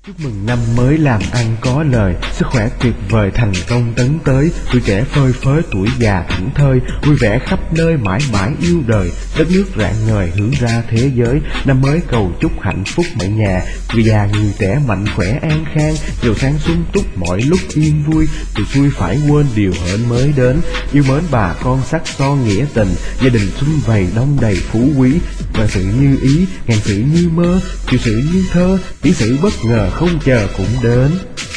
Chúc mừng năm mới làm ăn có lời, sức khỏe tuyệt vời thành công tấn tới, tuổi trẻ phơi phới tuổi già thảnh thơi, vui vẻ khắp nơi mãi mãi yêu đời, đất nước rạng ngời hướng ra thế giới. Năm mới cầu chúc hạnh phúc mọi nhà, người già người trẻ mạnh khỏe an khang, giàu sang sung túc mọi lúc yên vui, từ xuôi phải quên điều hỡn mới đến, yêu mến bà con sắc son nghĩa tình, gia đình sum vầy đông đầy phú quý, vạn sự như ý, ngàn sự như mơ, triệu sự như thơ, tỷ sự bất ngờ không chờ cũng đến.